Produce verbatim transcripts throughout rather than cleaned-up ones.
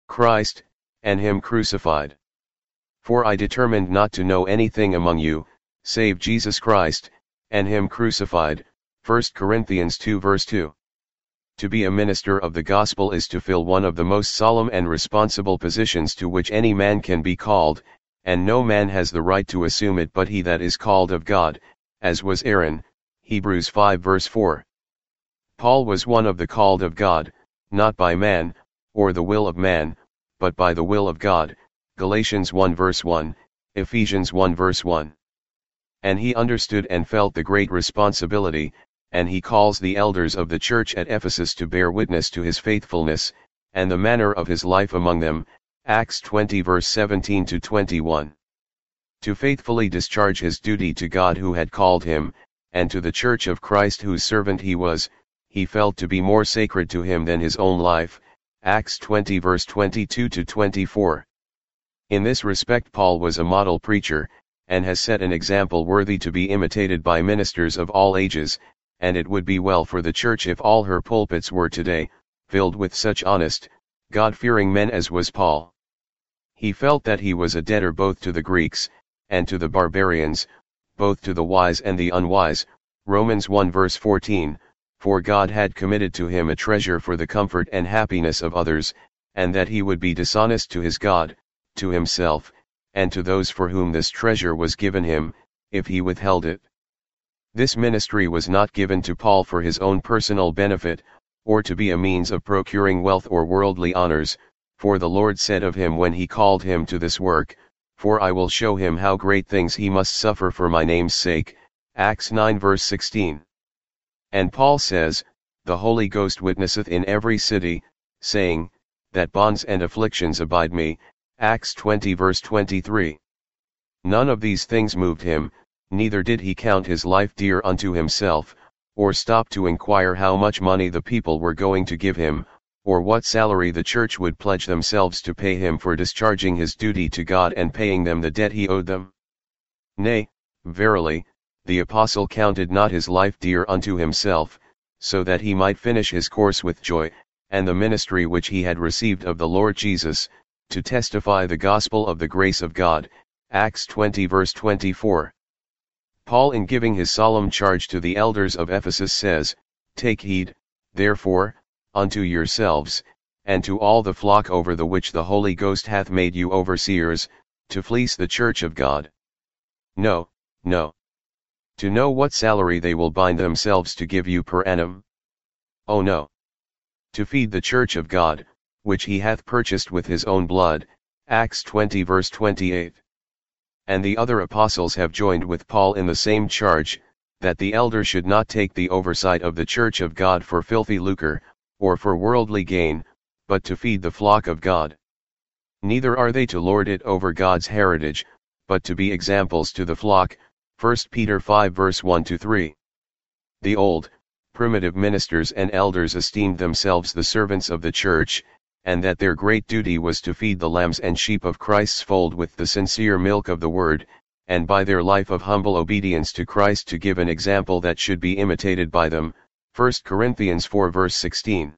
Christ, and him crucified. For I determined not to know anything among you, save Jesus Christ, and him crucified. First Corinthians two verse two. To be a minister of the gospel is to fill one of the most solemn and responsible positions to which any man can be called, and no man has the right to assume it but he that is called of God, as was Aaron. Hebrews five verse four. Paul was one of the called of God, not by man, or the will of man, but by the will of God. Galatians one verse one, Ephesians one verse one. And he understood and felt the great responsibility, and he calls the elders of the church at Ephesus to bear witness to his faithfulness, and the manner of his life among them. Acts twenty verse seventeen to twenty-one. To faithfully discharge his duty to God who had called him, and to the church of Christ whose servant he was, he felt to be more sacred to him than his own life. Acts twenty verse twenty-two to twenty-four. In this respect Paul was a model preacher, and has set an example worthy to be imitated by ministers of all ages, and it would be well for the church if all her pulpits were today, filled with such honest, God-fearing men as was Paul. He felt that he was a debtor both to the Greeks, and to the barbarians, both to the wise and the unwise. Romans one verse fourteen, for God had committed to him a treasure for the comfort and happiness of others, and that he would be dishonest to his God, to himself, and to those for whom this treasure was given him, if he withheld it. This ministry was not given to Paul for his own personal benefit, or to be a means of procuring wealth or worldly honors, for the Lord said of him when he called him to this work, for I will show him how great things he must suffer for my name's sake. Acts nine verse sixteen. And Paul says, the Holy Ghost witnesseth in every city, saying, that bonds and afflictions abide me. Acts twenty verse twenty-three. None of these things moved him, neither did he count his life dear unto himself, or stop to inquire how much money the people were going to give him, or what salary the church would pledge themselves to pay him for discharging his duty to God and paying them the debt he owed them. Nay, verily, the apostle counted not his life dear unto himself, so that he might finish his course with joy, and the ministry which he had received of the Lord Jesus, to testify the gospel of the grace of God. Acts twenty verse twenty-four. Paul, in giving his solemn charge to the elders of Ephesus, says, take heed, therefore, unto yourselves, and to all the flock over the which the Holy Ghost hath made you overseers, to fleece the church of God. No, no. To know what salary they will bind themselves to give you per annum? Oh no. To feed the church of God, which he hath purchased with his own blood. Acts twenty verse twenty-eight. And the other apostles have joined with Paul in the same charge, that the elder should not take the oversight of the church of God for filthy lucre, or for worldly gain, but to feed the flock of God. Neither are they to lord it over God's heritage, but to be examples to the flock. First Peter five verse one to three. The old, primitive ministers and elders esteemed themselves the servants of the church, and that their great duty was to feed the lambs and sheep of Christ's fold with the sincere milk of the word, and by their life of humble obedience to Christ to give an example that should be imitated by them. First Corinthians four verse sixteen.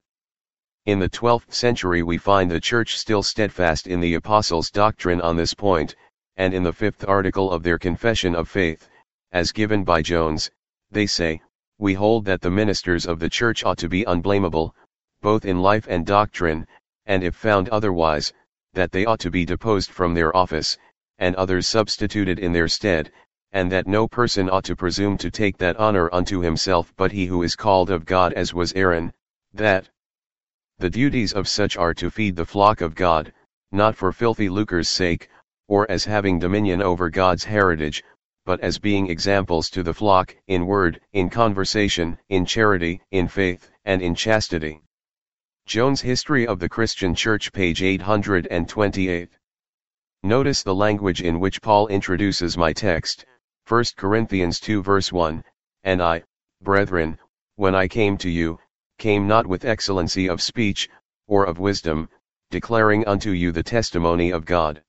In the twelfth century we find the church still steadfast in the apostles' doctrine on this point, and in the fifth article of their confession of faith, as given by Jones, they say, we hold that the ministers of the church ought to be unblameable, both in life and doctrine, and if found otherwise, that they ought to be deposed from their office, and others substituted in their stead, and that no person ought to presume to take that honor unto himself but he who is called of God, as was Aaron, that the duties of such are to feed the flock of God, not for filthy lucre's sake, or as having dominion over God's heritage, but as being examples to the flock, in word, in conversation, in charity, in faith, and in chastity. Jones' History of the Christian Church, page eight hundred twenty-eight. Notice the language in which Paul introduces my text, First Corinthians two verse one, and I, brethren, when I came to you, came not with excellency of speech, or of wisdom, declaring unto you the testimony of God.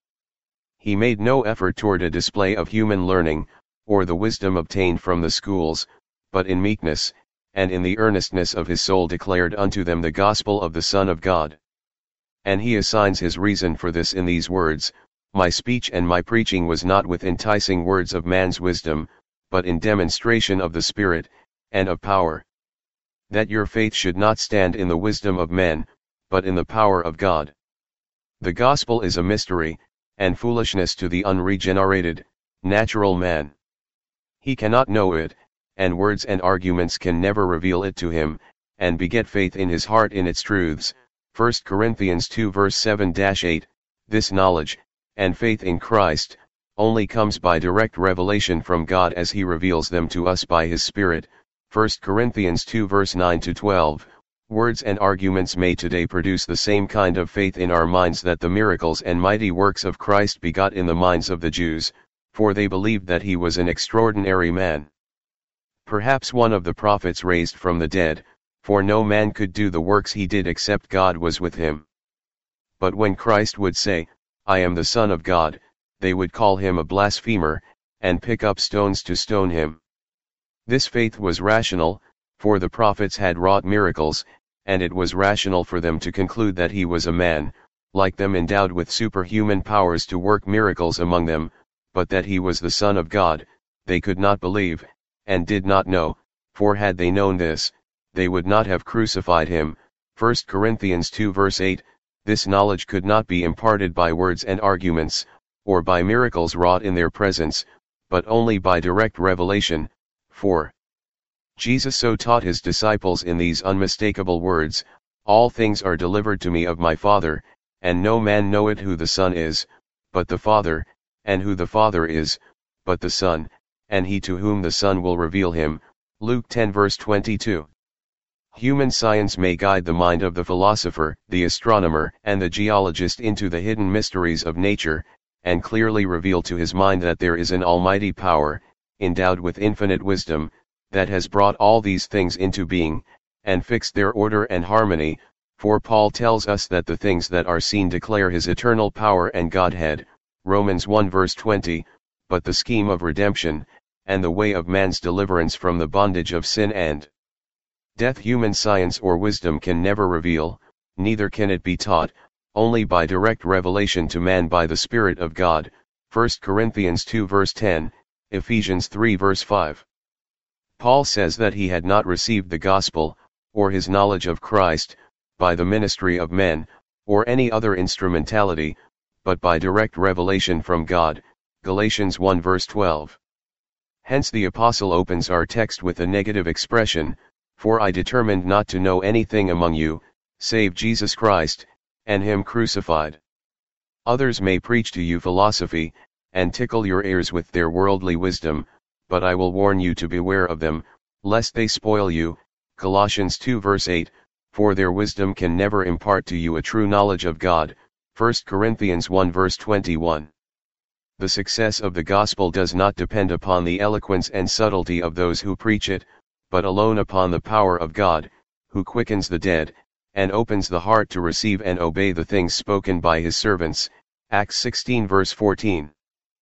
He made no effort toward a display of human learning, or the wisdom obtained from the schools, but in meekness, and in the earnestness of his soul declared unto them the gospel of the Son of God. And he assigns his reason for this in these words, "My speech and my preaching was not with enticing words of man's wisdom, but in demonstration of the Spirit, and of power. That your faith should not stand in the wisdom of men, but in the power of God." The gospel is a mystery, and foolishness to the unregenerated, natural man. He cannot know it, and words and arguments can never reveal it to him, and beget faith in his heart in its truths. First Corinthians two verse seven to eight, this knowledge, and faith in Christ, only comes by direct revelation from God as he reveals them to us by his Spirit. First Corinthians two verse nine to twelve, words and arguments may today produce the same kind of faith in our minds that the miracles and mighty works of Christ begot in the minds of the Jews, for they believed that he was an extraordinary man. Perhaps one of the prophets raised from the dead, for no man could do the works he did except God was with him. But when Christ would say, "I am the Son of God," they would call him a blasphemer, and pick up stones to stone him. This faith was rational, for the prophets had wrought miracles, and it was rational for them to conclude that he was a man, like them endowed with superhuman powers to work miracles among them, but that he was the Son of God, they could not believe, and did not know, for had they known this, they would not have crucified him. First Corinthians two verse eight, this knowledge could not be imparted by words and arguments, or by miracles wrought in their presence, but only by direct revelation. For Jesus so taught his disciples in these unmistakable words, "All things are delivered to me of my Father, and no man knoweth who the Son is, but the Father, and who the Father is, but the Son, and he to whom the Son will reveal him." Luke ten verse twenty-two. Human science may guide the mind of the philosopher, the astronomer, and the geologist into the hidden mysteries of nature, and clearly reveal to his mind that there is an almighty power, endowed with infinite wisdom, that has brought all these things into being, and fixed their order and harmony, for Paul tells us that the things that are seen declare his eternal power and Godhead, Romans one verse twenty, but the scheme of redemption, and the way of man's deliverance from the bondage of sin and death human science or wisdom can never reveal, neither can it be taught, only by direct revelation to man by the Spirit of God. First Corinthians two verse ten, Ephesians three verse five. Paul says that he had not received the gospel, or his knowledge of Christ, by the ministry of men, or any other instrumentality, but by direct revelation from God. Galatians one verse twelve. Hence the apostle opens our text with a negative expression, "For I determined not to know anything among you, save Jesus Christ, and him crucified." Others may preach to you philosophy, and tickle your ears with their worldly wisdom, but I will warn you to beware of them, lest they spoil you. Colossians two verse eight, for their wisdom can never impart to you a true knowledge of God. First Corinthians one verse twenty-one. The success of the gospel does not depend upon the eloquence and subtlety of those who preach it, but alone upon the power of God, who quickens the dead, and opens the heart to receive and obey the things spoken by his servants. Acts sixteen verse fourteen.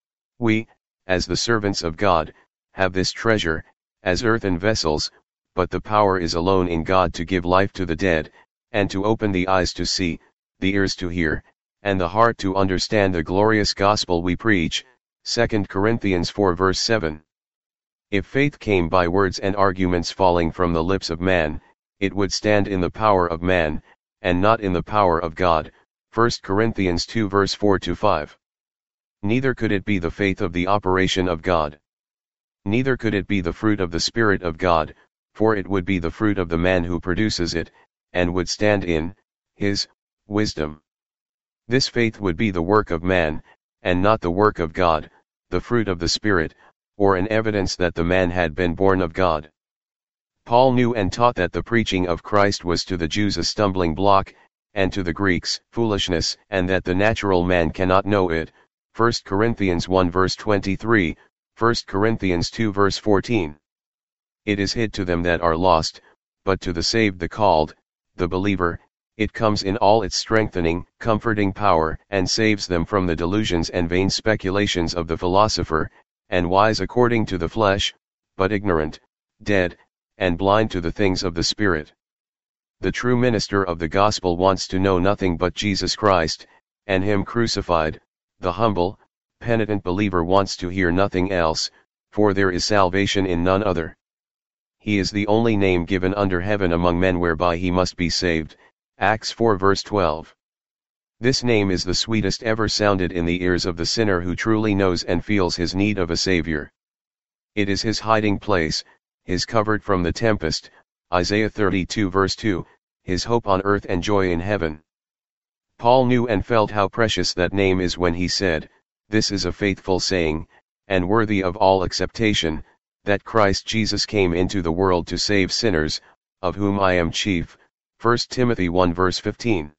We, as the servants of God, have this treasure, as earthen vessels, but the power is alone in God to give life to the dead, and to open the eyes to see, the ears to hear, and the heart to understand the glorious gospel we preach. Second Corinthians four verse seven. If faith came by words and arguments falling from the lips of man, it would stand in the power of man, and not in the power of God. First Corinthians two verse four to five. Neither could it be the faith of the operation of God. Neither could it be the fruit of the Spirit of God, for it would be the fruit of the man who produces it, and would stand in his wisdom. This faith would be the work of man, and not the work of God, the fruit of the Spirit, or an evidence that the man had been born of God. Paul knew and taught that the preaching of Christ was to the Jews a stumbling block, and to the Greeks foolishness, and that the natural man cannot know it. First Corinthians one verse twenty-three, First Corinthians two verse fourteen. It is hid to them that are lost, but to the saved, the called, the believer, it comes in all its strengthening, comforting power, and saves them from the delusions and vain speculations of the philosopher, and wise according to the flesh, but ignorant, dead, and blind to the things of the Spirit. The true minister of the gospel wants to know nothing but Jesus Christ, and Him crucified. The humble, penitent believer wants to hear nothing else, for there is salvation in none other. He is the only name given under heaven among men whereby he must be saved. Acts four verse twelve. This name is the sweetest ever sounded in the ears of the sinner who truly knows and feels his need of a Savior. It is his hiding place, his covert from the tempest, Isaiah thirty-two verse two, his hope on earth and joy in heaven. Paul knew and felt how precious that name is when he said, "This is a faithful saying, and worthy of all acceptation, that Christ Jesus came into the world to save sinners, of whom I am chief." First Timothy one verse fifteen.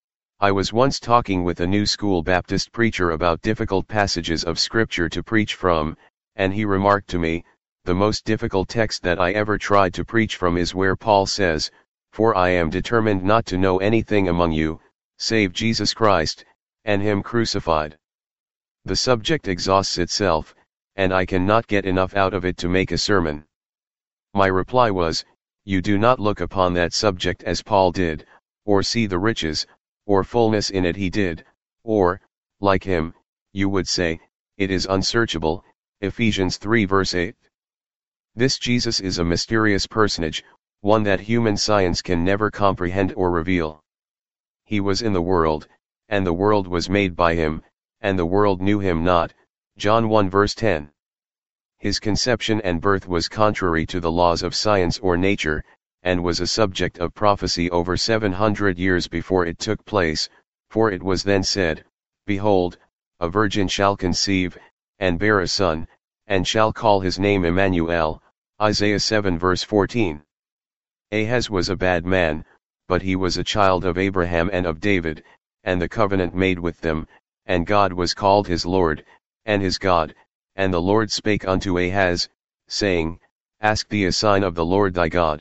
I was once talking with a New School Baptist preacher about difficult passages of Scripture to preach from, and he remarked to me, "The most difficult text that I ever tried to preach from is where Paul says, 'For I am determined not to know anything among you, save Jesus Christ, and Him crucified.' The subject exhausts itself, and I cannot get enough out of it to make a sermon." My reply was, "You do not look upon that subject as Paul did, or see the riches, or fullness in it he did, or, like him, you would say, it is unsearchable." Ephesians three verse eight. This Jesus is a mysterious personage, one that human science can never comprehend or reveal. He was in the world, and the world was made by him, and the world knew him not. John one verse ten. His conception and birth was contrary to the laws of science or nature, and was a subject of prophecy over seven hundred years before it took place, for it was then said, "Behold, a virgin shall conceive, and bear a son, and shall call his name Emmanuel." Isaiah seven verse fourteen. Ahaz was a bad man, but he was a child of Abraham and of David, and the covenant made with them, and God was called his Lord, and his God. And the Lord spake unto Ahaz, saying, "Ask thee a sign of the Lord thy God."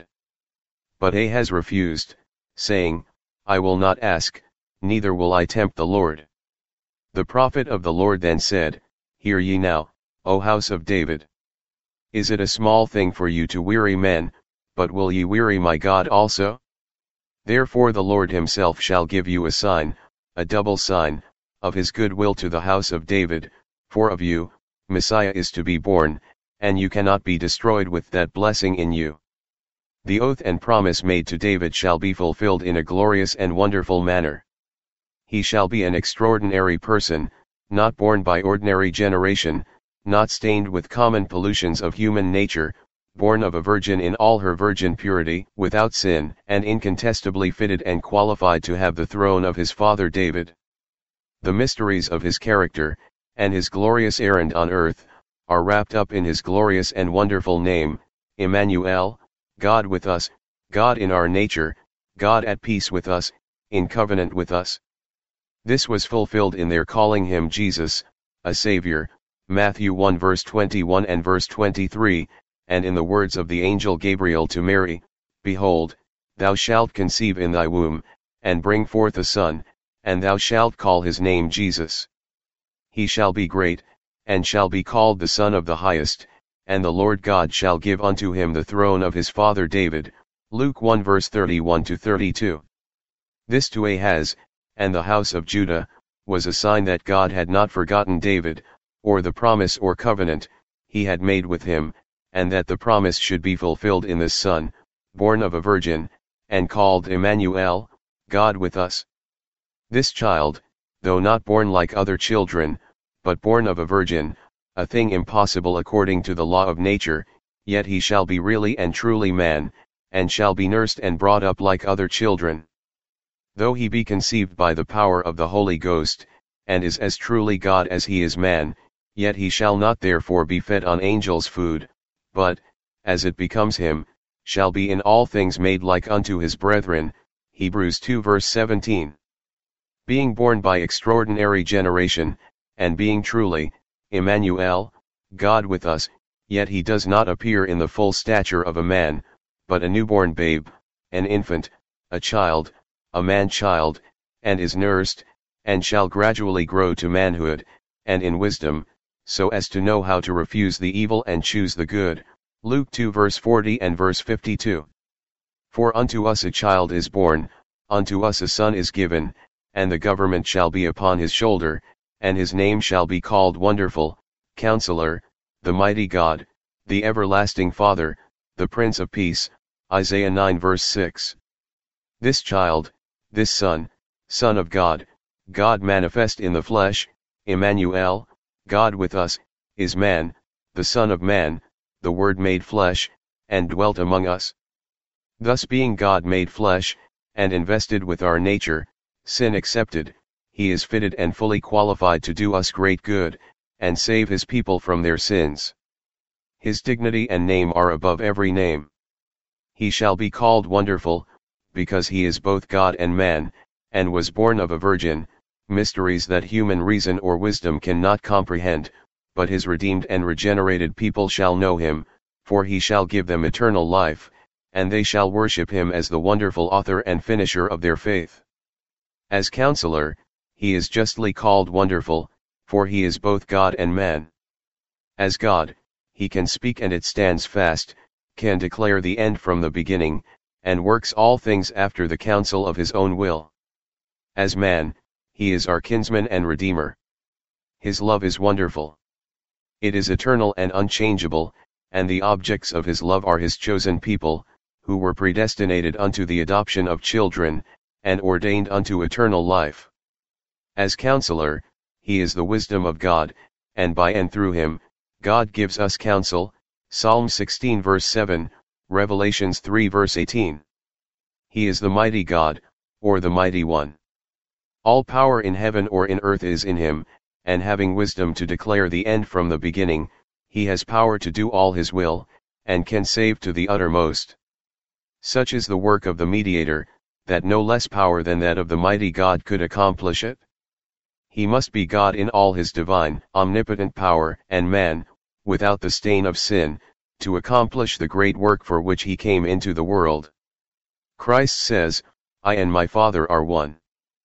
But Ahaz refused, saying, "I will not ask, neither will I tempt the Lord." The prophet of the Lord then said, "Hear ye now, O house of David. Is it a small thing for you to weary men, but will ye weary my God also? Therefore the Lord himself shall give you a sign, a double sign, of his good will to the house of David, for of you, Messiah is to be born, and you cannot be destroyed with that blessing in you." The oath and promise made to David shall be fulfilled in a glorious and wonderful manner. He shall be an extraordinary person, not born by ordinary generation, not stained with common pollutions of human nature, born of a virgin in all her virgin purity, without sin, and incontestably fitted and qualified to have the throne of his father David. The mysteries of his character, and his glorious errand on earth, are wrapped up in his glorious and wonderful name, Emmanuel, God with us, God in our nature, God at peace with us, in covenant with us. This was fulfilled in their calling him Jesus, a Savior, Matthew one verse twenty-one and verse twenty-three, and in the words of the angel Gabriel to Mary, "Behold, thou shalt conceive in thy womb, and bring forth a son, and thou shalt call his name Jesus. He shall be great, and shall be called the Son of the Highest, and the Lord God shall give unto him the throne of his father David." Luke one verse thirty-one to thirty-two. This to Ahaz, and the house of Judah, was a sign that God had not forgotten David, or the promise or covenant he had made with him, and that the promise should be fulfilled in this Son, born of a virgin, and called Emmanuel, God with us. This child, though not born like other children, but born of a virgin, a thing impossible according to the law of nature, yet he shall be really and truly man, and shall be nursed and brought up like other children. Though he be conceived by the power of the Holy Ghost, and is as truly God as he is man, yet he shall not therefore be fed on angels' food, but, as it becomes him, shall be in all things made like unto his brethren. Hebrews two verse seventeen. Being born by extraordinary generation, and being truly, Emmanuel, God with us, yet he does not appear in the full stature of a man, but a newborn babe, an infant, a child, a man-child, and is nursed, and shall gradually grow to manhood, and in wisdom, so as to know how to refuse the evil and choose the good. Luke two verse forty and verse fifty-two. For unto us a child is born, unto us a son is given, and the government shall be upon his shoulder, and his name shall be called Wonderful, Counselor, the Mighty God, the Everlasting Father, the Prince of Peace. Isaiah nine verse six. This child, this Son, Son of God, God manifest in the flesh, Emmanuel, God with us, is man, the Son of Man, the Word made flesh, and dwelt among us. Thus being God made flesh, and invested with our nature, sin accepted, he is fitted and fully qualified to do us great good, and save his people from their sins. His dignity and name are above every name. He shall be called Wonderful, because he is both God and man, and was born of a virgin, mysteries that human reason or wisdom cannot comprehend, but his redeemed and regenerated people shall know him, for he shall give them eternal life, and they shall worship him as the wonderful author and finisher of their faith. As Counselor, he is justly called Wonderful, for he is both God and man. As God, he can speak and it stands fast, can declare the end from the beginning, and works all things after the counsel of his own will. As man, he is our kinsman and redeemer. His love is wonderful. It is eternal and unchangeable, and the objects of his love are his chosen people, who were predestinated unto the adoption of children, and ordained unto eternal life. As Counselor, he is the wisdom of God, and by and through him, God gives us counsel, Psalm sixteen verse seven, Revelations three verse eighteen. He is the mighty God, or the mighty one. All power in heaven or in earth is in him, and having wisdom to declare the end from the beginning, he has power to do all his will, and can save to the uttermost. Such is the work of the mediator, that no less power than that of the mighty God could accomplish it. He must be God in all his divine, omnipotent power, and man, without the stain of sin, to accomplish the great work for which he came into the world. Christ says, I and my Father are one.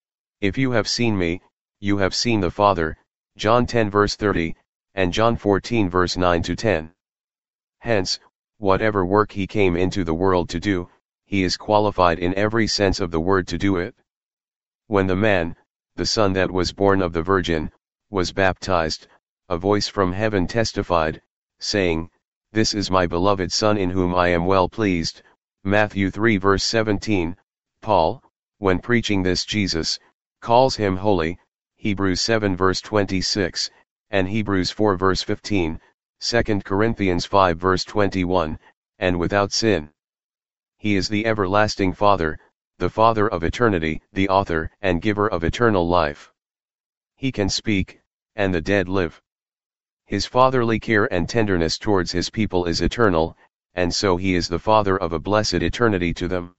If you have seen me, you have seen the Father, John ten verse thirty, and John fourteen verse nine to ten. Hence, whatever work he came into the world to do, he is qualified in every sense of the word to do it. When the man, the Son that was born of the Virgin, was baptized, a voice from heaven testified, saying, This is my beloved Son in whom I am well pleased. Matthew three verse seventeen. Paul, when preaching this Jesus, calls him holy, Hebrews seven verse twenty-six, and Hebrews four verse fifteen, Second Corinthians five verse twenty-one, and without sin. He is the everlasting Father, the Father of eternity, the author and giver of eternal life. He can speak, and the dead live. His fatherly care and tenderness towards his people is eternal, and so he is the Father of a blessed eternity to them.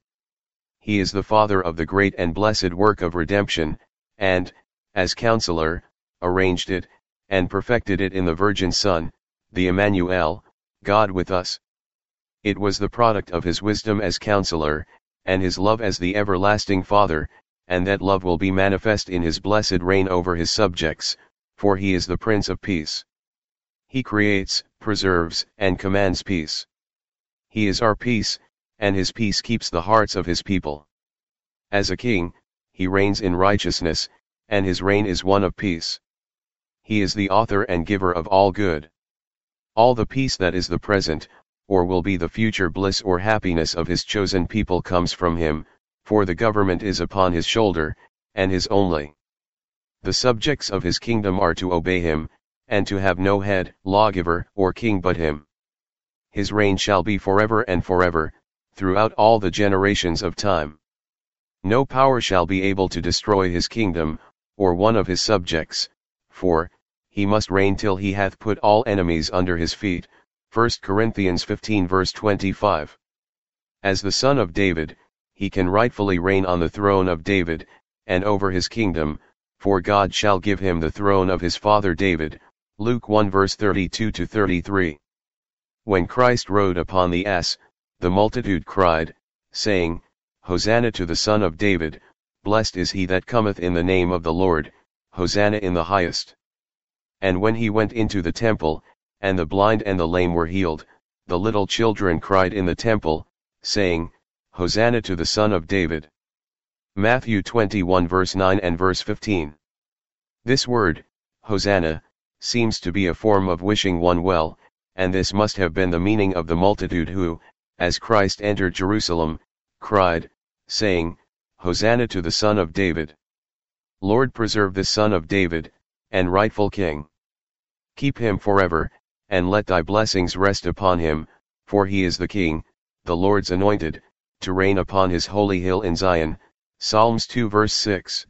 He is the Father of the great and blessed work of redemption, and, as Counselor, arranged it, and perfected it in the Virgin Son, the Emmanuel, God with us. It was the product of his wisdom as Counselor, and his love as the everlasting Father, and that love will be manifest in his blessed reign over his subjects, for he is the Prince of Peace. He creates, preserves, and commands peace. He is our peace, and his peace keeps the hearts of his people. As a king, he reigns in righteousness, and his reign is one of peace. He is the author and giver of all good. All the peace that is the present, or will be the future bliss or happiness of his chosen people comes from him, for the government is upon his shoulder, and his only. The subjects of his kingdom are to obey him, and to have no head, lawgiver, or king but him. His reign shall be forever and forever, throughout all the generations of time. No power shall be able to destroy his kingdom, or one of his subjects, for, he must reign till he hath put all enemies under his feet. First Corinthians fifteen verse twenty-five. As the Son of David, he can rightfully reign on the throne of David, and over his kingdom, for God shall give him the throne of his father David. Luke one verse thirty-two to thirty-three. When Christ rode upon the ass, the multitude cried, saying, Hosanna to the Son of David, blessed is he that cometh in the name of the Lord, Hosanna in the highest. And when he went into the temple, and the blind and the lame were healed, the little children cried in the temple, saying, Hosanna to the Son of David. Matthew twenty-one verse nine and verse fifteen. This word, Hosanna, seems to be a form of wishing one well, and this must have been the meaning of the multitude who, as Christ entered Jerusalem, cried, saying, Hosanna to the Son of David. Lord, preserve this Son of David, and rightful King. Keep him forever, and let thy blessings rest upon him, for he is the King, the Lord's anointed, to reign upon his holy hill in Zion. Psalms two verse six.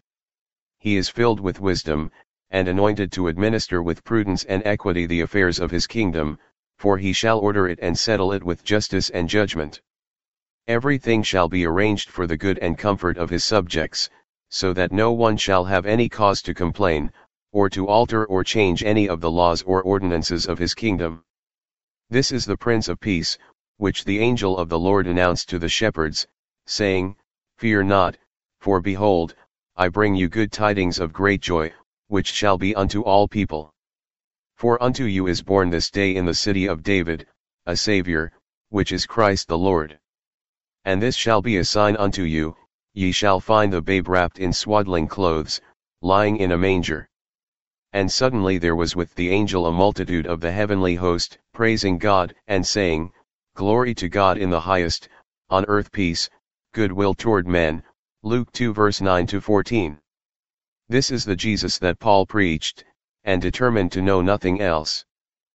He is filled with wisdom, and anointed to administer with prudence and equity the affairs of his kingdom, for he shall order it and settle it with justice and judgment. Everything shall be arranged for the good and comfort of his subjects, so that no one shall have any cause to complain, or to alter or change any of the laws or ordinances of his kingdom. This is the Prince of Peace, which the angel of the Lord announced to the shepherds, saying, Fear not, for behold, I bring you good tidings of great joy, which shall be unto all people. For unto you is born this day in the city of David, a Saviour, which is Christ the Lord. And this shall be a sign unto you, ye shall find the babe wrapped in swaddling clothes, lying in a manger. And suddenly there was with the angel a multitude of the heavenly host, praising God, and saying, Glory to God in the highest, on earth peace, goodwill toward men. Luke two verse nine to fourteen. This is the Jesus that Paul preached, and determined to know nothing else.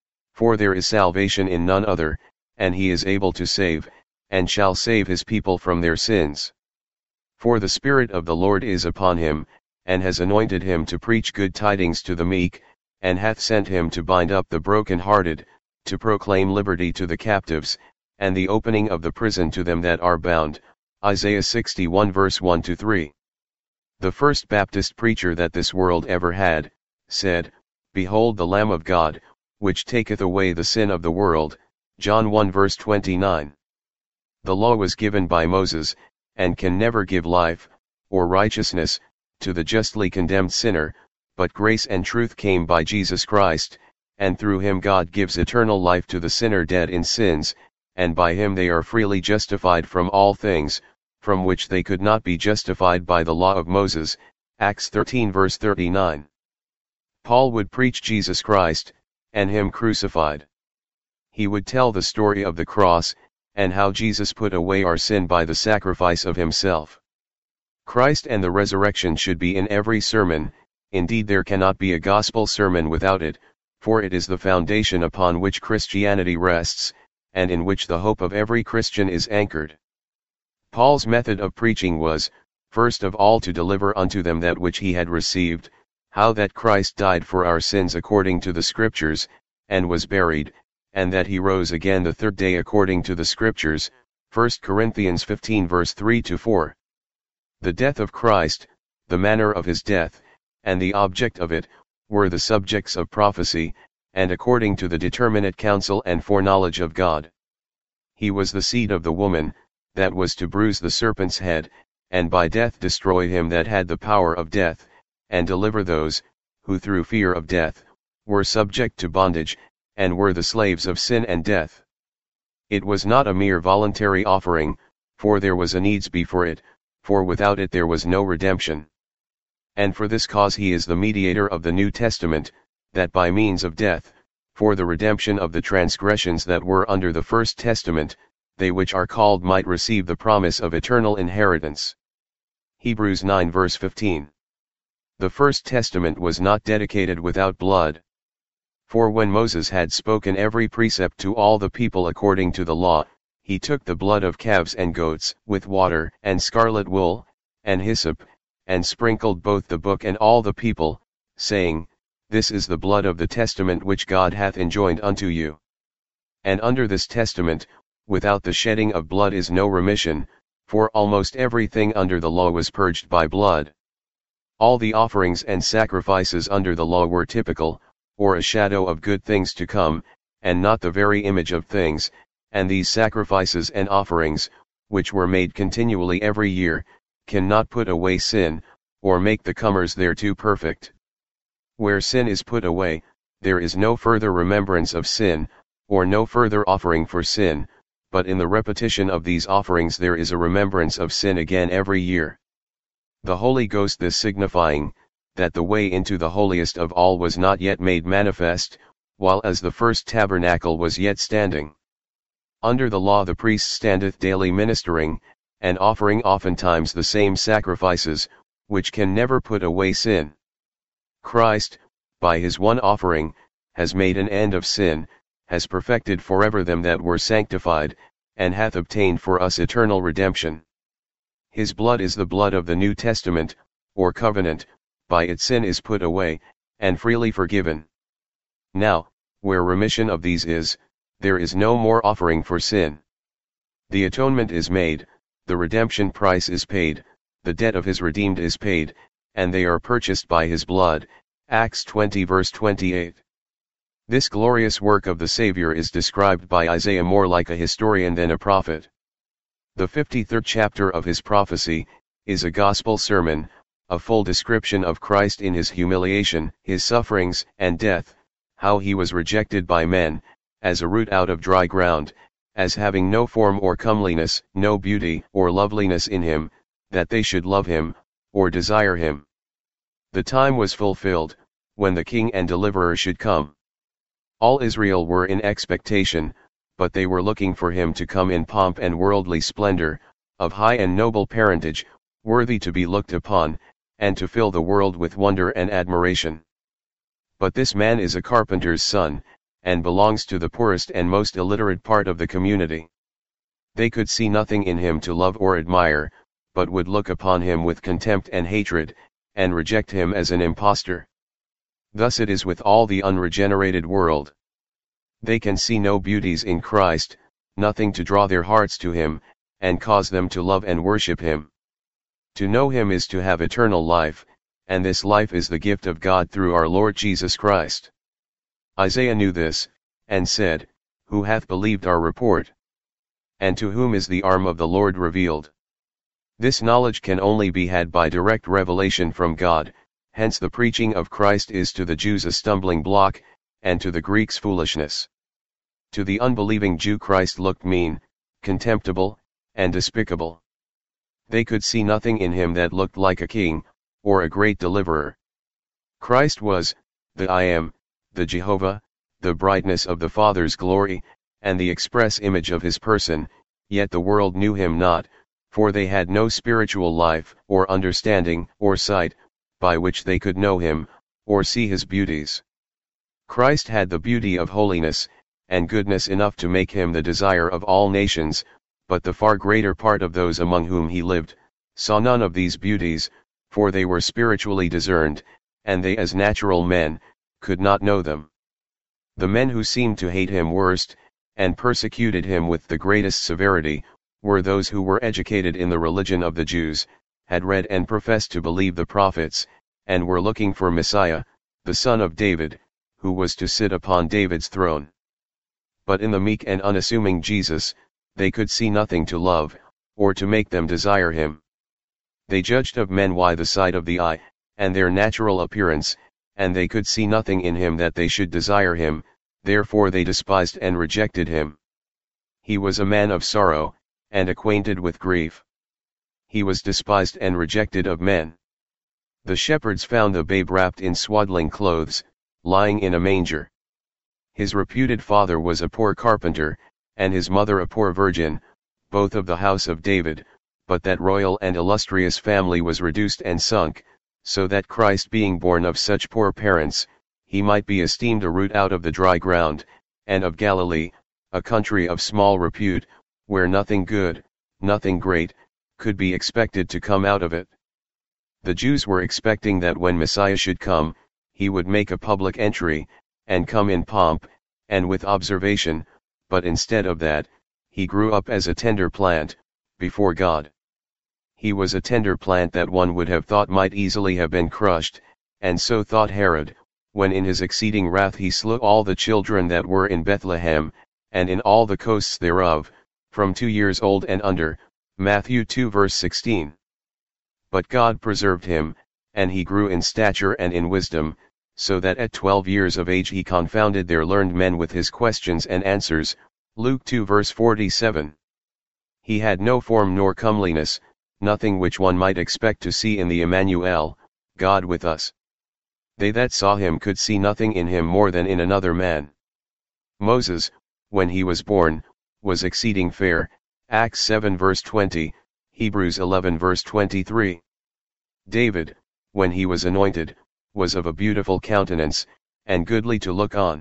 For there is salvation in none other, and he is able to save, and shall save his people from their sins. For the Spirit of the Lord is upon him, and has anointed him to preach good tidings to the meek, and hath sent him to bind up the broken-hearted, to proclaim liberty to the captives, and the opening of the prison to them that are bound. Isaiah sixty-one verse one to three. The first Baptist preacher that this world ever had, said, Behold the Lamb of God, which taketh away the sin of the world. John one verse twenty-nine. The law was given by Moses, and can never give life, or righteousness, to the justly condemned sinner, but grace and truth came by Jesus Christ, and through him God gives eternal life to the sinner dead in sins, and by him they are freely justified from all things, from which they could not be justified by the law of Moses. Acts thirteen verse thirty-nine. Paul would preach Jesus Christ, and him crucified. He would tell the story of the cross, and how Jesus put away our sin by the sacrifice of himself. Christ and the resurrection should be in every sermon. Indeed, there cannot be a gospel sermon without it, for it is the foundation upon which Christianity rests, and in which the hope of every Christian is anchored. Paul's method of preaching was, first of all, to deliver unto them that which he had received, how that Christ died for our sins according to the Scriptures, and was buried, and that he rose again the third day according to the Scriptures. First Corinthians fifteen verse three to four. The death of Christ, the manner of his death, and the object of it, were the subjects of prophecy, and according to the determinate counsel and foreknowledge of God. He was the seed of the woman, that was to bruise the serpent's head, and by death destroy him that had the power of death, and deliver those, who through fear of death, were subject to bondage, and were the slaves of sin and death. It was not a mere voluntary offering, for there was a needs be for it, for without it there was no redemption. And for this cause he is the mediator of the New Testament, that by means of death, for the redemption of the transgressions that were under the First Testament, they which are called might receive the promise of eternal inheritance. Hebrews nine verse fifteen. The First Testament was not dedicated without blood. For when Moses had spoken every precept to all the people according to the law, he took the blood of calves and goats, with water, and scarlet wool, and hyssop, and sprinkled both the book and all the people, saying, This is the blood of the testament which God hath enjoined unto you. And under this testament, without the shedding of blood is no remission, for almost everything under the law was purged by blood. All the offerings and sacrifices under the law were typical, or a shadow of good things to come, and not the very image of things, and these sacrifices and offerings, which were made continually every year, cannot put away sin, or make the comers thereto perfect. Where sin is put away, there is no further remembrance of sin, or no further offering for sin, but in the repetition of these offerings there is a remembrance of sin again every year. The Holy Ghost this signifying, that the way into the holiest of all was not yet made manifest, while as the first tabernacle was yet standing. Under the law the priest standeth daily ministering, and offering oftentimes the same sacrifices, which can never put away sin. Christ, by his one offering, has made an end of sin, has perfected forever them that were sanctified, and hath obtained for us eternal redemption. His blood is the blood of the New Testament, or covenant, by it sin is put away, and freely forgiven. Now, where remission of these is, there is no more offering for sin. The atonement is made, the redemption price is paid, the debt of his redeemed is paid, and they are purchased by his blood. Acts twenty verse twenty-eight. This glorious work of the Savior is described by Isaiah more like a historian than a prophet. The fifty-third chapter of his prophecy is a gospel sermon, a full description of Christ in his humiliation, his sufferings and death, how he was rejected by men, as a root out of dry ground, as having no form or comeliness, no beauty or loveliness in him, that they should love him, or desire him. The time was fulfilled, when the King and Deliverer should come. All Israel were in expectation, but they were looking for him to come in pomp and worldly splendor, of high and noble parentage, worthy to be looked upon, and to fill the world with wonder and admiration. But this man is a carpenter's son, and belongs to the poorest and most illiterate part of the community. They could see nothing in him to love or admire, but would look upon him with contempt and hatred, and reject him as an impostor. Thus it is with all the unregenerated world. They can see no beauties in Christ, nothing to draw their hearts to him, and cause them to love and worship him. To know him is to have eternal life, and this life is the gift of God through our Lord Jesus Christ. Isaiah knew this, and said, Who hath believed our report? And to whom is the arm of the Lord revealed? This knowledge can only be had by direct revelation from God, hence the preaching of Christ is to the Jews a stumbling block, and to the Greeks foolishness. To the unbelieving Jew Christ looked mean, contemptible, and despicable. They could see nothing in him that looked like a king, or a great deliverer. Christ was, the I Am, the Jehovah, the brightness of the Father's glory, and the express image of his person, yet the world knew him not, for they had no spiritual life, or understanding, or sight, by which they could know him, or see his beauties. Christ had the beauty of holiness, and goodness enough to make him the desire of all nations, but the far greater part of those among whom he lived, saw none of these beauties, for they were spiritually discerned, and they as natural men, could not know them. The men who seemed to hate him worst, and persecuted him with the greatest severity, were those who were educated in the religion of the Jews, had read and professed to believe the prophets, and were looking for Messiah, the son of David, who was to sit upon David's throne. But in the meek and unassuming Jesus, they could see nothing to love, or to make them desire him. They judged of men by the sight of the eye, and their natural appearance, and they could see nothing in him that they should desire him, therefore they despised and rejected him. He was a man of sorrow, and acquainted with grief. He was despised and rejected of men. The shepherds found the babe wrapped in swaddling clothes, lying in a manger. His reputed father was a poor carpenter, and his mother a poor virgin, both of the house of David, but that royal and illustrious family was reduced and sunk, so that Christ being born of such poor parents, he might be esteemed a root out of the dry ground, and of Galilee, a country of small repute, where nothing good, nothing great, could be expected to come out of it. The Jews were expecting that when Messiah should come, he would make a public entry, and come in pomp, and with observation, but instead of that, he grew up as a tender plant, before God. He was a tender plant that one would have thought might easily have been crushed, and so thought Herod, when in his exceeding wrath he slew all the children that were in Bethlehem, and in all the coasts thereof, from two years old and under, Matthew two verse sixteen. But God preserved him, and he grew in stature and in wisdom, so that at twelve years of age he confounded their learned men with his questions and answers, Luke two verse forty-seven. He had no form nor comeliness, nothing which one might expect to see in the Emmanuel, God with us. They that saw him could see nothing in him more than in another man. Moses, when he was born, was exceeding fair, Acts seven verse twenty, Hebrews eleven verse twenty-three. David, when he was anointed, was of a beautiful countenance, and goodly to look on.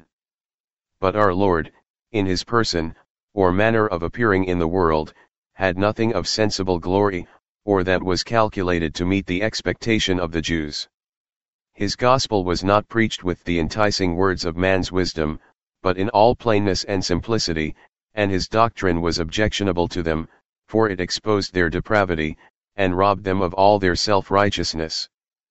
But our Lord, in his person, or manner of appearing in the world, had nothing of sensible glory, or that was calculated to meet the expectation of the Jews. His gospel was not preached with the enticing words of man's wisdom, but in all plainness and simplicity, and his doctrine was objectionable to them, for it exposed their depravity, and robbed them of all their self-righteousness.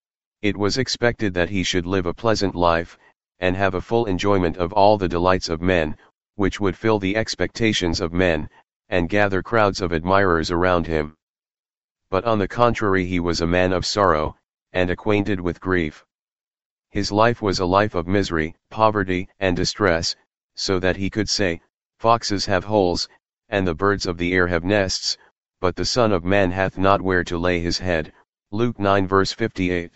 It was expected that he should live a pleasant life, and have a full enjoyment of all the delights of men, which would fill the expectations of men, and gather crowds of admirers around him. But on the contrary, he was a man of sorrow, and acquainted with grief. His life was a life of misery, poverty, and distress, so that he could say, "Foxes have holes, and the birds of the air have nests, but the Son of Man hath not where to lay his head." Luke nine verse fifty-eight.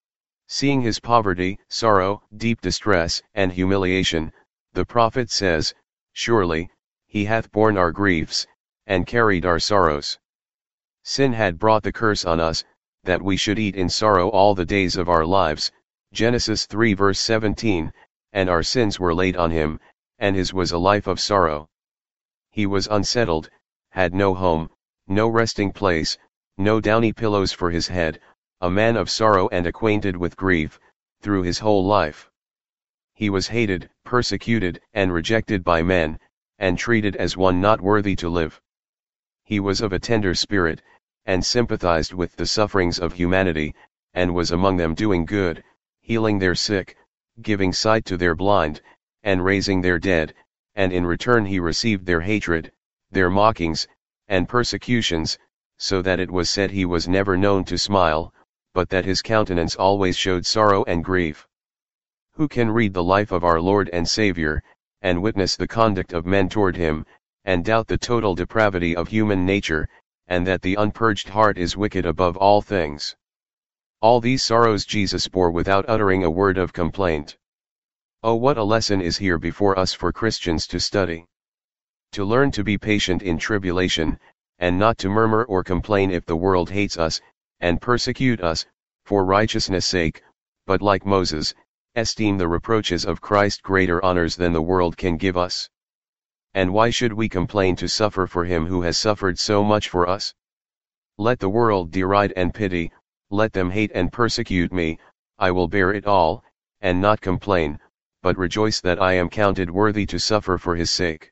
Seeing his poverty, sorrow, deep distress, and humiliation, the prophet says, "Surely, he hath borne our griefs, and carried our sorrows." Sin had brought the curse on us, that we should eat in sorrow all the days of our lives, Genesis three verse seventeen, and our sins were laid on him, and his was a life of sorrow. He was unsettled, had no home, no resting place, no downy pillows for his head, a man of sorrow and acquainted with grief, through his whole life. He was hated, persecuted, and rejected by men, and treated as one not worthy to live. He was of a tender spirit, and sympathized with the sufferings of humanity, and was among them doing good, healing their sick, giving sight to their blind, and raising their dead, and in return he received their hatred, their mockings, and persecutions, so that it was said he was never known to smile, but that his countenance always showed sorrow and grief. Who can read the life of our Lord and Savior, and witness the conduct of men toward him, and doubt the total depravity of human nature, and that the unpurged heart is wicked above all things? All these sorrows Jesus bore without uttering a word of complaint. Oh, what a lesson is here before us for Christians to study! To learn to be patient in tribulation, and not to murmur or complain if the world hates us, and persecute us, for righteousness' sake, but like Moses, esteem the reproaches of Christ greater honors than the world can give us. And why should we complain to suffer for him who has suffered so much for us? Let the world deride and pity, let them hate and persecute me, I will bear it all, and not complain, but rejoice that I am counted worthy to suffer for his sake.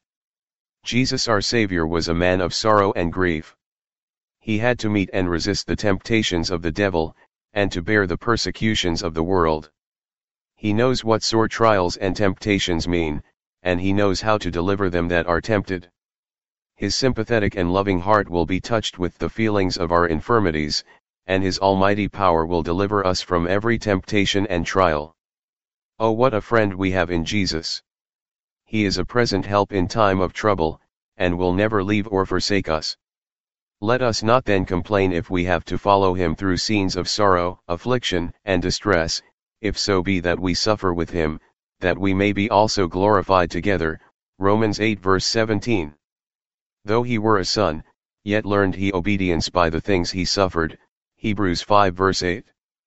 Jesus our Savior was a man of sorrow and grief. He had to meet and resist the temptations of the devil, and to bear the persecutions of the world. He knows what sore trials and temptations mean, and he knows how to deliver them that are tempted. His sympathetic and loving heart will be touched with the feelings of our infirmities, and his almighty power will deliver us from every temptation and trial. Oh, what a friend we have in Jesus! He is a present help in time of trouble, and will never leave or forsake us. Let us not then complain if we have to follow him through scenes of sorrow, affliction, and distress, if so be that we suffer with him, that we may be also glorified together. Romans eight verse seventeen. Though he were a son, yet learned he obedience by the things he suffered. Hebrews five verse eight.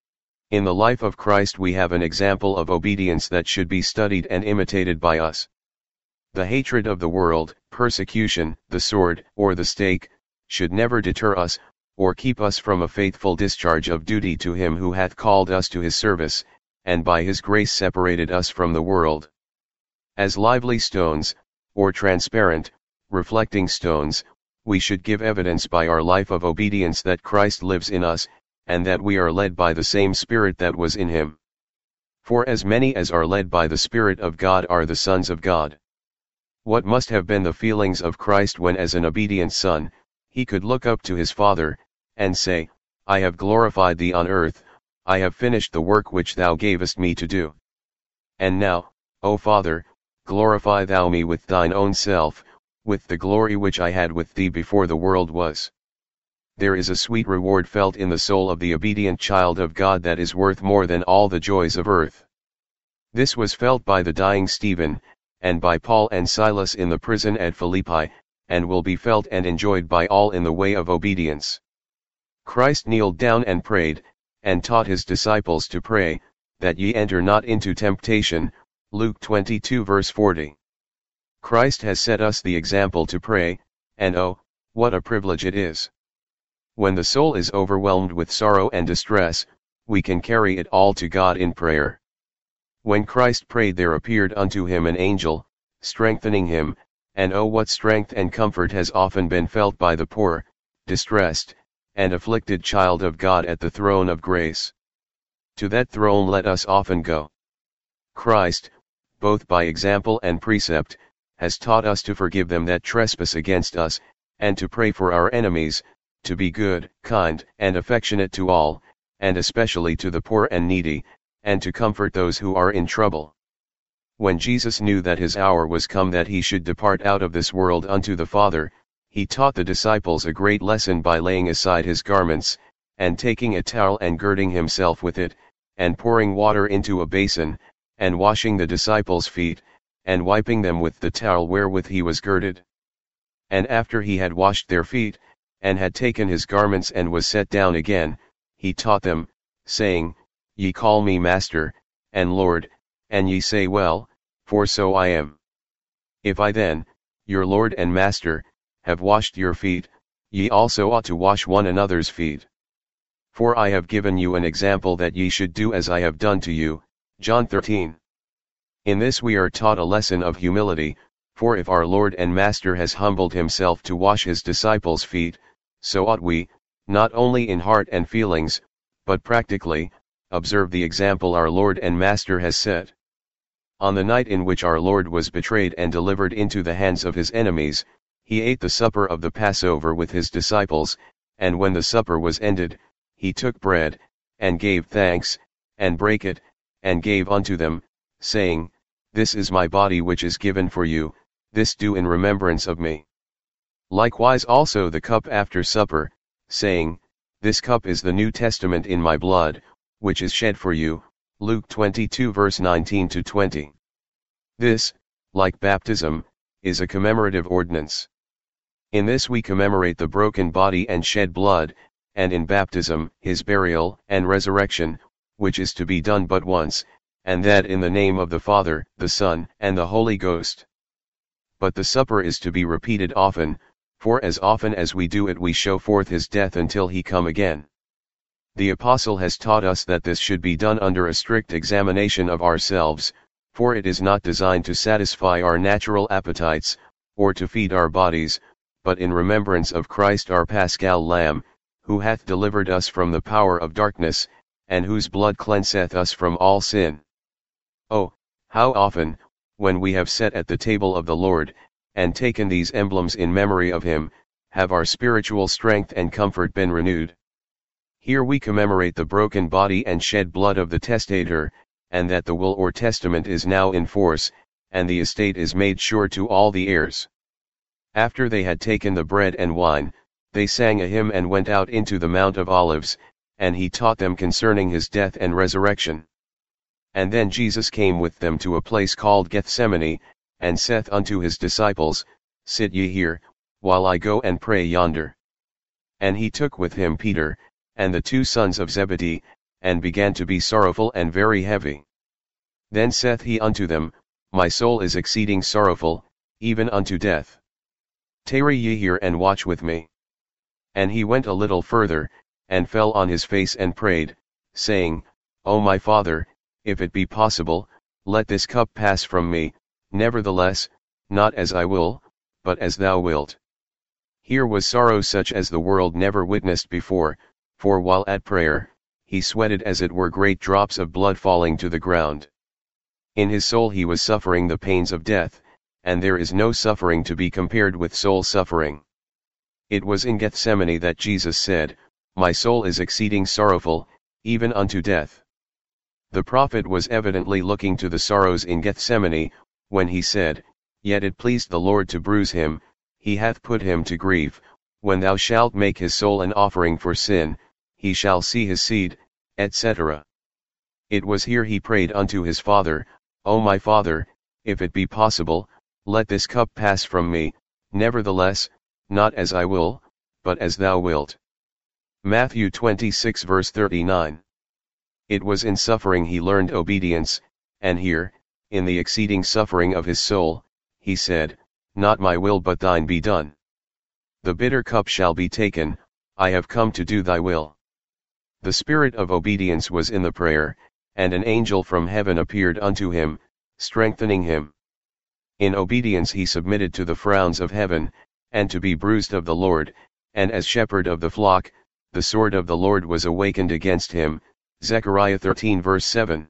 In the life of Christ we have an example of obedience that should be studied and imitated by us. The hatred of the world, persecution, the sword, or the stake, should never deter us, or keep us from a faithful discharge of duty to him who hath called us to his service, and by his grace separated us from the world. As lively stones, or transparent, reflecting stones, we should give evidence by our life of obedience that Christ lives in us, and that we are led by the same Spirit that was in him. For as many as are led by the Spirit of God are the sons of God. What must have been the feelings of Christ when as an obedient son, he could look up to his Father, and say, I have glorified thee on earth, I have finished the work which thou gavest me to do. And now, O Father, glorify thou me with thine own self, with the glory which I had with thee before the world was. There is a sweet reward felt in the soul of the obedient child of God that is worth more than all the joys of earth. This was felt by the dying Stephen, and by Paul and Silas in the prison at Philippi, and will be felt and enjoyed by all in the way of obedience. Christ kneeled down and prayed, and taught his disciples to pray, that ye enter not into temptation, Luke twenty-two verse forty. Christ has set us the example to pray, and oh, what a privilege it is. When the soul is overwhelmed with sorrow and distress, we can carry it all to God in prayer. When Christ prayed, there appeared unto him an angel, strengthening him, and oh, what strength and comfort has often been felt by the poor, distressed, and afflicted child of God at the throne of grace. To that throne let us often go. Christ, both by example and precept, has taught us to forgive them that trespass against us, and to pray for our enemies, to be good, kind, and affectionate to all, and especially to the poor and needy, and to comfort those who are in trouble. When Jesus knew that his hour was come that he should depart out of this world unto the Father, he taught the disciples a great lesson by laying aside his garments, and taking a towel and girding himself with it, and pouring water into a basin, and washing the disciples' feet, and wiping them with the towel wherewith he was girded. And after he had washed their feet, and had taken his garments and was set down again, he taught them, saying, Ye call me Master, and Lord, and ye say well, for so I am. If I then, your Lord and Master, have washed your feet, ye also ought to wash one another's feet. For I have given you an example that ye should do as I have done to you. John thirteen. In this we are taught a lesson of humility, for if our Lord and Master has humbled himself to wash his disciples' feet, so ought we, not only in heart and feelings, but practically, observe the example our Lord and Master has set. On the night in which our Lord was betrayed and delivered into the hands of his enemies, he ate the supper of the Passover with his disciples, and when the supper was ended, he took bread, and gave thanks, and brake it, and gave unto them, saying, This is my body which is given for you, this do in remembrance of me. Likewise also the cup after supper, saying, This cup is the New Testament in my blood, which is shed for you, Luke twenty-two verse nineteen to twenty. This, like baptism, is a commemorative ordinance. In this we commemorate the broken body and shed blood, and in baptism, his burial and resurrection, which is to be done but once, and that in the name of the Father, the Son, and the Holy Ghost. But the supper is to be repeated often, for as often as we do it we show forth his death until he come again. The Apostle has taught us that this should be done under a strict examination of ourselves, for it is not designed to satisfy our natural appetites, or to feed our bodies, but in remembrance of Christ our Paschal Lamb, who hath delivered us from the power of darkness, and whose blood cleanseth us from all sin. Oh, how often, when we have sat at the table of the Lord, and taken these emblems in memory of him, have our spiritual strength and comfort been renewed. Here we commemorate the broken body and shed blood of the testator, and that the will or testament is now in force, and the estate is made sure to all the heirs. After they had taken the bread and wine, they sang a hymn and went out into the Mount of Olives, and he taught them concerning his death and resurrection. And then Jesus came with them to a place called Gethsemane, and saith unto his disciples, Sit ye here, while I go and pray yonder. And he took with him Peter, and the two sons of Zebedee, and began to be sorrowful and very heavy. Then saith he unto them, My soul is exceeding sorrowful, even unto death. Tarry ye here and watch with me. And he went a little further, and fell on his face and prayed, saying, O my Father, if it be possible, let this cup pass from me, nevertheless, not as I will, but as thou wilt. Here was sorrow such as the world never witnessed before, for while at prayer, he sweated as it were great drops of blood falling to the ground. In his soul he was suffering the pains of death, and there is no suffering to be compared with soul suffering. It was in Gethsemane that Jesus said, My soul is exceeding sorrowful, even unto death. The prophet was evidently looking to the sorrows in Gethsemane, when he said, Yet it pleased the Lord to bruise him, he hath put him to grief. When thou shalt make his soul an offering for sin, he shall see his seed, et cetera. It was here he prayed unto his Father, O my Father, if it be possible, let this cup pass from me, nevertheless, not as I will, but as thou wilt. Matthew twenty-six verse thirty-nine. It was in suffering he learned obedience, and here, in the exceeding suffering of his soul, he said, Not my will but thine be done. The bitter cup shall be taken, I have come to do thy will. The spirit of obedience was in the prayer, and an angel from heaven appeared unto him, strengthening him. In obedience he submitted to the frowns of heaven, and to be bruised of the Lord, and as shepherd of the flock, the sword of the Lord was awakened against him, Zechariah thirteen verse seven.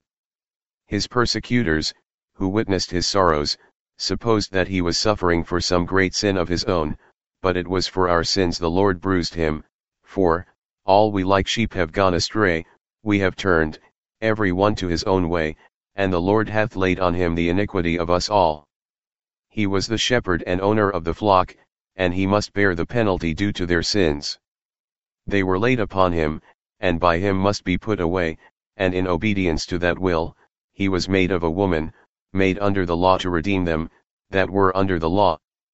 His persecutors, who witnessed his sorrows, supposed that he was suffering for some great sin of his own, but it was for our sins the Lord bruised him, for, all we like sheep have gone astray, we have turned, every one to his own way, and the Lord hath laid on him the iniquity of us all. He was the shepherd and owner of the flock, and he must bear the penalty due to their sins. They were laid upon him, and by him must be put away, and in obedience to that will, he was made of a woman, made under the law to redeem them, that were under the law.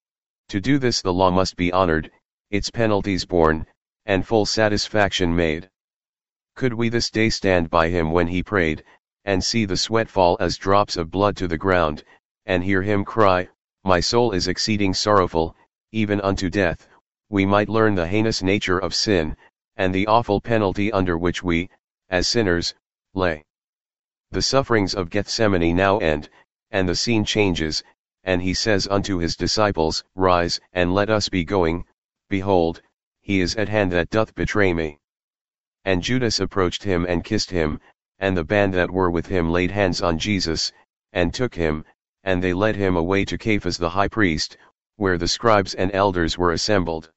To do this the law must be honored, its penalties borne, and full satisfaction made. Could we this day stand by him when he prayed, and see the sweat fall as drops of blood to the ground, and hear him cry, My soul is exceeding sorrowful, even unto death, we might learn the heinous nature of sin, and the awful penalty under which we, as sinners, lay. The sufferings of Gethsemane now end, and the scene changes, and he says unto his disciples, Rise, and let us be going, behold, he is at hand that doth betray me. And Judas approached him and kissed him, and the band that were with him laid hands on Jesus, and took him, and they led him away to Caiaphas the high priest, where the scribes and elders were assembled.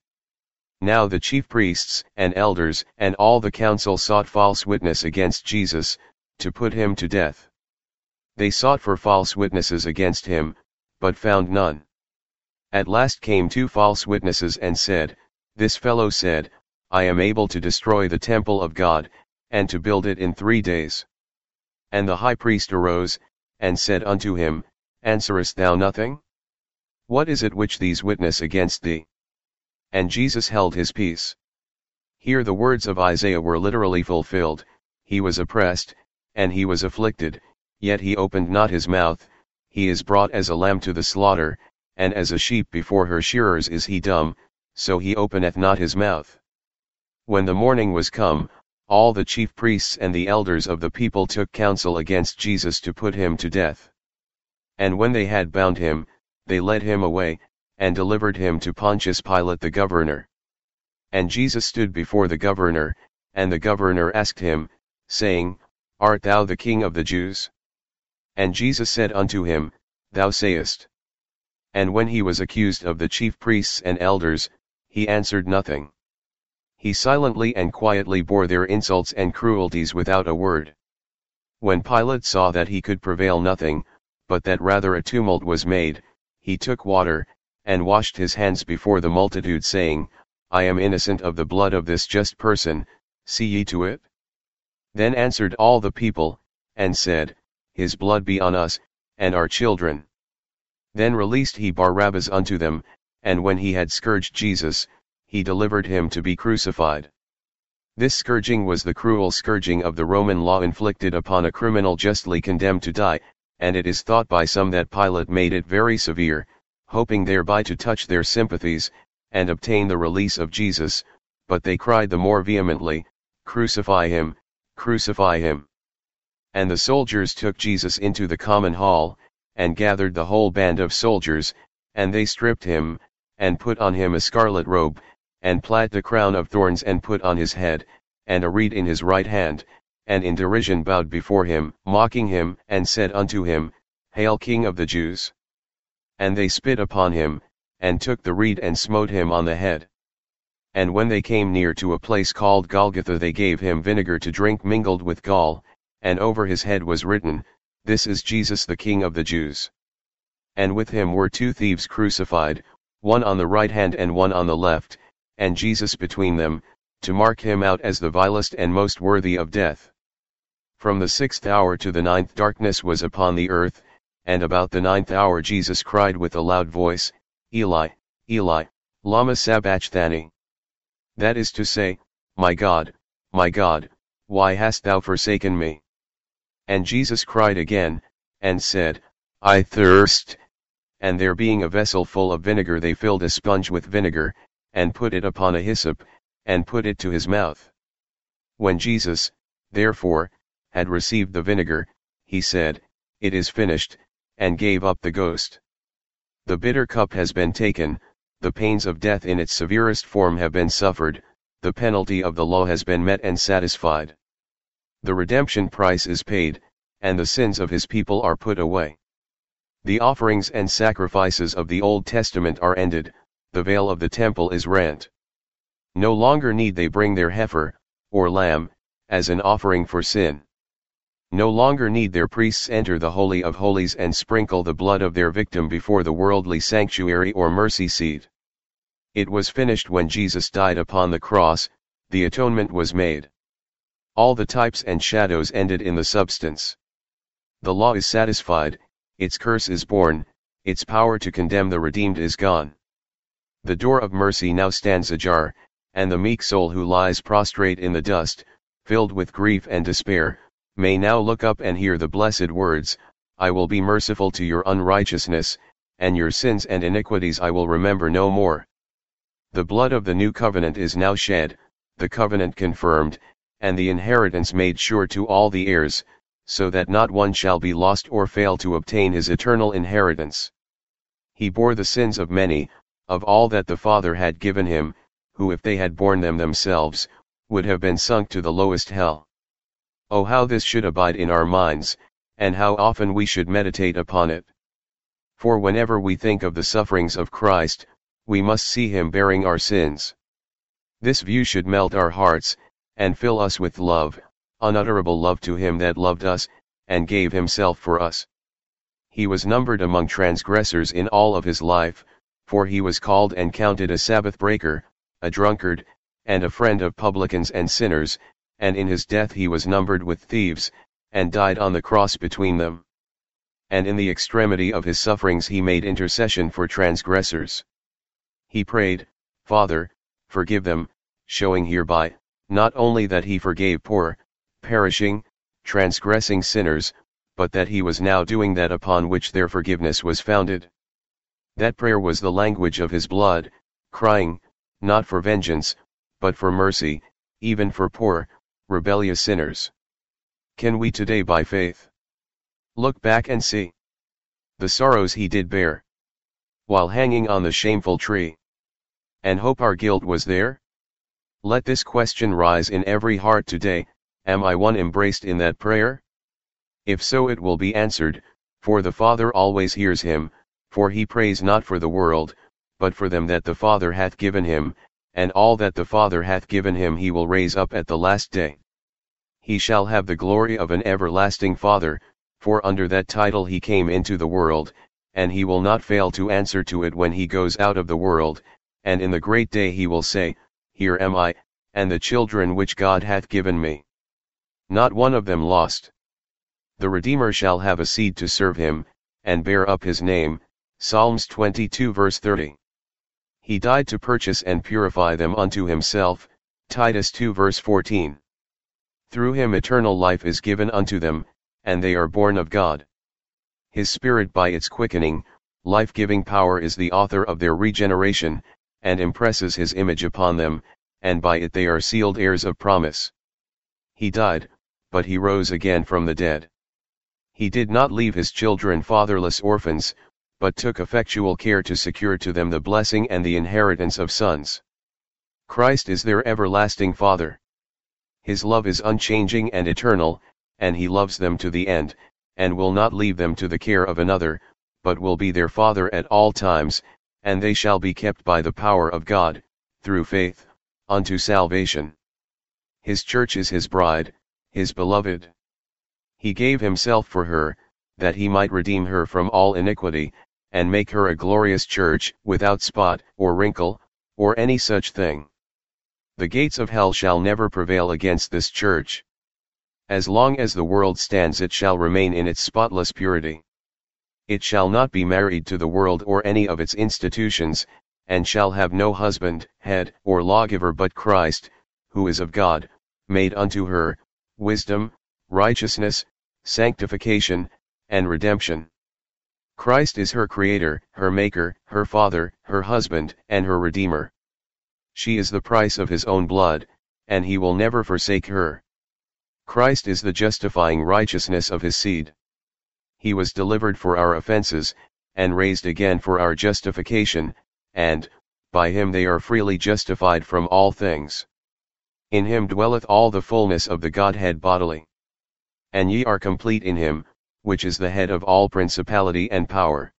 Now the chief priests and elders and all the council sought false witness against Jesus, to put him to death. They sought for false witnesses against him, but found none. At last came two false witnesses and said, This fellow said, I am able to destroy the temple of God, and to build it in three days. And the high priest arose, and said unto him, Answerest thou nothing? What is it which these witness against thee? And Jesus held his peace. Here the words of Isaiah were literally fulfilled, He was oppressed, and he was afflicted, yet he opened not his mouth, he is brought as a lamb to the slaughter, and as a sheep before her shearers is he dumb, so he openeth not his mouth. When the morning was come, all the chief priests and the elders of the people took counsel against Jesus to put him to death. And when they had bound him, they led him away, and delivered him to Pontius Pilate the governor. And Jesus stood before the governor, and the governor asked him, saying, Art thou the King of the Jews? And Jesus said unto him, Thou sayest. And when he was accused of the chief priests and elders, he answered nothing. He silently and quietly bore their insults and cruelties without a word. When Pilate saw that he could prevail nothing, but that rather a tumult was made, he took water, and washed his hands before the multitude, saying, I am innocent of the blood of this just person, see ye to it. Then answered all the people, and said, His blood be on us, and our children. Then released he Barabbas unto them, and when he had scourged Jesus, he delivered him to be crucified. This scourging was the cruel scourging of the Roman law inflicted upon a criminal justly condemned to die, and it is thought by some that Pilate made it very severe, hoping thereby to touch their sympathies, and obtain the release of Jesus, but they cried the more vehemently, Crucify him, crucify him. And the soldiers took Jesus into the common hall, and gathered the whole band of soldiers, and they stripped him, and put on him a scarlet robe, and plaid the crown of thorns and put on his head, and a reed in his right hand, and in derision bowed before him, mocking him, and said unto him, Hail King of the Jews! And they spit upon him, and took the reed and smote him on the head. And when they came near to a place called Golgotha, they gave him vinegar to drink mingled with gall, and over his head was written, This is Jesus the King of the Jews. And with him were two thieves crucified, one on the right hand and one on the left, and Jesus between them, to mark him out as the vilest and most worthy of death. From the sixth hour to the ninth darkness was upon the earth, and about the ninth hour Jesus cried with a loud voice, Eli, Eli, lama sabachthani. That is to say, My God, my God, why hast thou forsaken me? And Jesus cried again, and said, I thirst. And there being a vessel full of vinegar they filled a sponge with vinegar, and put it upon a hyssop, and put it to his mouth. When Jesus, therefore, had received the vinegar, he said, It is finished, and gave up the ghost. The bitter cup has been taken, the pains of death in its severest form have been suffered, the penalty of the law has been met and satisfied. The redemption price is paid, and the sins of his people are put away. The offerings and sacrifices of the Old Testament are ended, the veil of the temple is rent. No longer need they bring their heifer, or lamb, as an offering for sin. No longer need their priests enter the Holy of Holies and sprinkle the blood of their victim before the worldly sanctuary or mercy seat. It was finished when Jesus died upon the cross, the atonement was made. All the types and shadows ended in the substance. The law is satisfied, its curse is borne, its power to condemn the redeemed is gone. The door of mercy now stands ajar, and the meek soul who lies prostrate in the dust, filled with grief and despair, may now look up and hear the blessed words, I will be merciful to your unrighteousness, and your sins and iniquities I will remember no more. The blood of the new covenant is now shed, the covenant confirmed, and the inheritance made sure to all the heirs, so that not one shall be lost or fail to obtain his eternal inheritance. He bore the sins of many, of all that the Father had given him, who if they had borne them themselves, would have been sunk to the lowest hell. Oh, how this should abide in our minds, and how often we should meditate upon it. For whenever we think of the sufferings of Christ, we must see him bearing our sins. This view should melt our hearts, and fill us with love, unutterable love to him that loved us, and gave himself for us. He was numbered among transgressors in all of his life, for he was called and counted a Sabbath breaker, a drunkard, and a friend of publicans and sinners, and in his death he was numbered with thieves, and died on the cross between them. And in the extremity of his sufferings he made intercession for transgressors. He prayed, Father, forgive them, showing hereby, not only that he forgave poor, perishing, transgressing sinners, but that he was now doing that upon which their forgiveness was founded. That prayer was the language of his blood, crying, not for vengeance, but for mercy, even for poor, rebellious sinners. Can we today by faith look back and see the sorrows he did bear while hanging on the shameful tree, and hope our guilt was there? Let this question rise in every heart today, am I one embraced in that prayer? If so, it will be answered, for the Father always hears him, for he prays not for the world, but for them that the Father hath given him, and all that the Father hath given him he will raise up at the last day. He shall have the glory of an everlasting Father, for under that title he came into the world, and he will not fail to answer to it when he goes out of the world, and in the great day he will say, Here am I, and the children which God hath given me. Not one of them lost. The Redeemer shall have a seed to serve him, and bear up his name, Psalms twenty-two verse thirty. He died to purchase and purify them unto himself, Titus two verse fourteen. Through him eternal life is given unto them, and they are born of God. His Spirit by its quickening, life-giving power is the author of their regeneration, and impresses his image upon them, and by it they are sealed heirs of promise. He died, but he rose again from the dead. He did not leave his children fatherless orphans, but took effectual care to secure to them the blessing and the inheritance of sons. Christ is their everlasting Father. His love is unchanging and eternal, and he loves them to the end, and will not leave them to the care of another, but will be their Father at all times, and they shall be kept by the power of God, through faith, unto salvation. His church is his bride, his beloved. He gave himself for her, that he might redeem her from all iniquity, and make her a glorious church, without spot, or wrinkle, or any such thing. The gates of hell shall never prevail against this church. As long as the world stands it shall remain in its spotless purity. It shall not be married to the world or any of its institutions, and shall have no husband, head, or lawgiver but Christ, who is of God, made unto her, wisdom, righteousness, sanctification, and redemption. Christ is her Creator, her Maker, her Father, her husband, and her Redeemer. She is the price of His own blood, and He will never forsake her. Christ is the justifying righteousness of His seed. He was delivered for our offenses, and raised again for our justification, and, by Him they are freely justified from all things. In Him dwelleth all the fullness of the Godhead bodily. And ye are complete in Him, which is the head of all principality and power.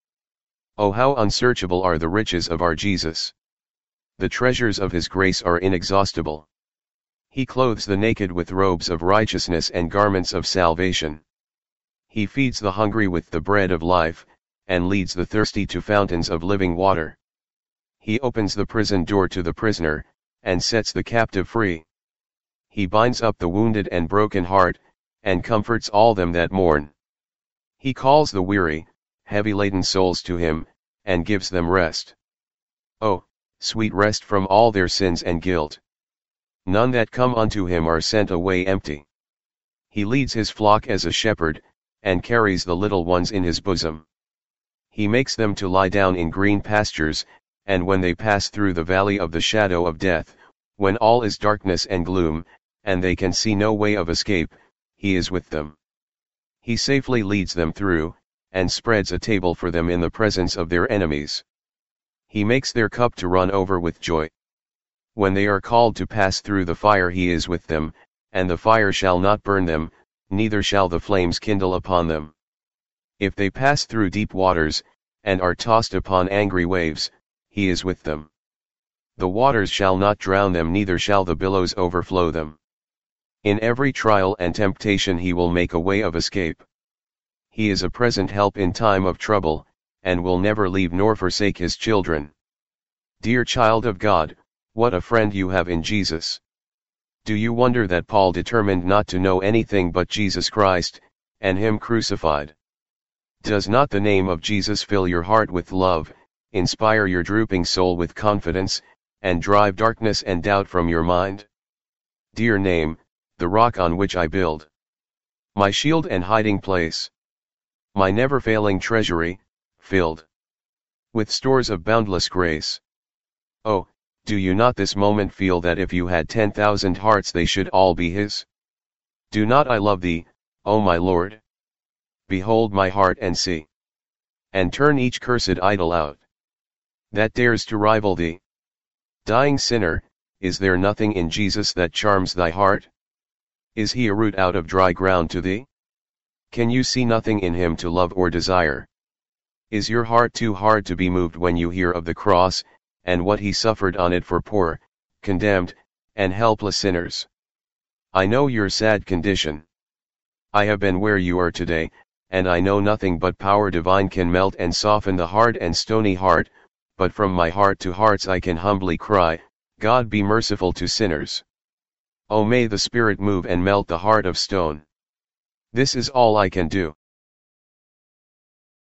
O how unsearchable are the riches of our Jesus! The treasures of His grace are inexhaustible. He clothes the naked with robes of righteousness and garments of salvation. He feeds the hungry with the bread of life, and leads the thirsty to fountains of living water. He opens the prison door to the prisoner, and sets the captive free. He binds up the wounded and broken heart, and comforts all them that mourn. He calls the weary, heavy-laden souls to Him, and gives them rest. Oh, sweet rest from all their sins and guilt! None that come unto Him are sent away empty. He leads His flock as a shepherd, and carries the little ones in His bosom. He makes them to lie down in green pastures, and when they pass through the valley of the shadow of death, when all is darkness and gloom, and they can see no way of escape, He is with them. He safely leads them through, and spreads a table for them in the presence of their enemies. He makes their cup to run over with joy. When they are called to pass through the fire He is with them, and the fire shall not burn them, neither shall the flames kindle upon them. If they pass through deep waters, and are tossed upon angry waves, He is with them. The waters shall not drown them, neither shall the billows overflow them. In every trial and temptation He will make a way of escape. He is a present help in time of trouble, and will never leave nor forsake His children. Dear child of God, what a friend you have in Jesus! Do you wonder that Paul determined not to know anything but Jesus Christ, and Him crucified? Does not the name of Jesus fill your heart with love, inspire your drooping soul with confidence, and drive darkness and doubt from your mind? Dear name, the rock on which I build. My shield and hiding place. My never-failing treasury, filled with stores of boundless grace. Oh, do you not this moment feel that if you had ten thousand hearts they should all be His? Do not I love Thee, O my Lord? Behold my heart and see. And turn each cursed idol out, that dares to rival Thee. Dying sinner, is there nothing in Jesus that charms thy heart? Is He a root out of dry ground to thee? Can you see nothing in Him to love or desire? Is your heart too hard to be moved when you hear of the cross, and what He suffered on it for poor, condemned, and helpless sinners? I know your sad condition. I have been where you are today, and I know nothing but power divine can melt and soften the hard and stony heart, but from my heart to hearts I can humbly cry, God be merciful to sinners. Oh, may the Spirit move and melt the heart of stone. This is all I can do.